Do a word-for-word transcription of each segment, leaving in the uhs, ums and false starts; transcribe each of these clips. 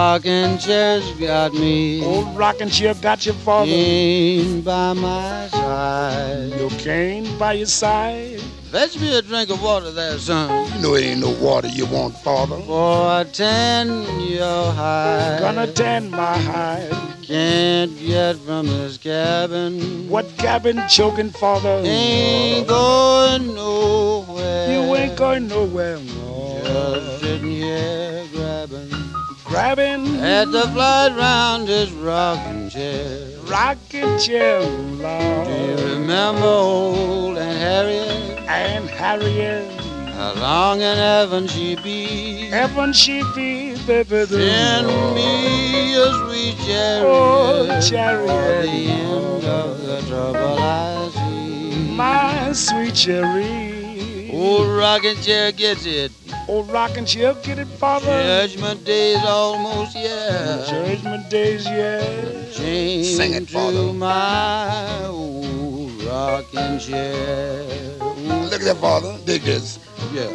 rocking chair's got me. Old rocking chair got your father. Cane by my side. Your cane by your side. Fetch me a drink of water there, son. You know it ain't no water you want, father. For I tan your hide. Gonna tan my hide. Can't get from this cabin. What cabin choking, father? Ain't going nowhere. You ain't going nowhere. No. Just sitting here grabbing. Grabbing at the flight round his rocking chair. Rocking chair, Lord. Do you remember old Aunt Harriet? Aunt Harriet. How long in heaven she be? Heaven she be, baby. Send me a sweet chariot. Oh, chariot. For the end of the trouble I see. My sweet chariot. Old rocking chair gets it. Old rocking chair, get it, father. Judgment day's almost, yeah. Judgment day's, yeah. Chained Sing it, father. to my old rocking chair. Look at that, father. Dig this. Yeah.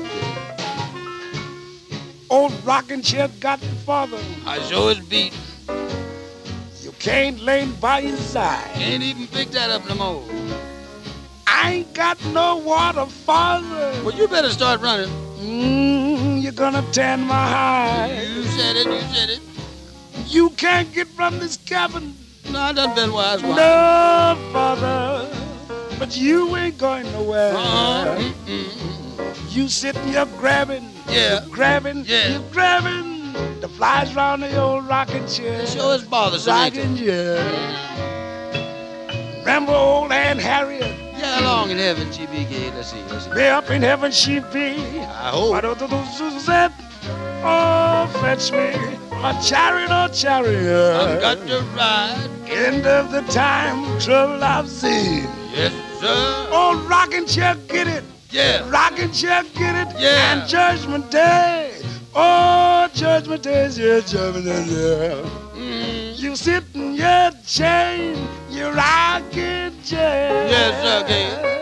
Old rocking chair got the father. I sure is beat. You can't lay by your side. Can't even pick that up no more. I ain't got no water, father. Well, you better start running. Mm, you're gonna tan my hide. You said it, you said it. You can't get from this cabin. No, I done been wise one. No, father. But you ain't going nowhere. Uh-huh. Mm-mm. You sitting here grabbing. Yeah. You're grabbing. Yeah. You're grabbing. The flies round the old rocking chair. It sure is bothersome, ain't it? Rocking chair. Remember old Aunt Harriet? Yeah, long in heaven she be gay. Let's see, let's see. Way up in heaven she be. I hope. Why don't you said, oh, fetch me a chariot, a chariot. I've got to ride. End of the time, trouble I've seen. Yes, sir. Oh, rocking chair, get it. Yeah. Rocking chair, get it. Yeah. And Judgment Day. Oh, Judgment Day, yeah, Judgment Day, yeah. Mm. You sit in your chain, you rocking chair. Yes, sir, okay.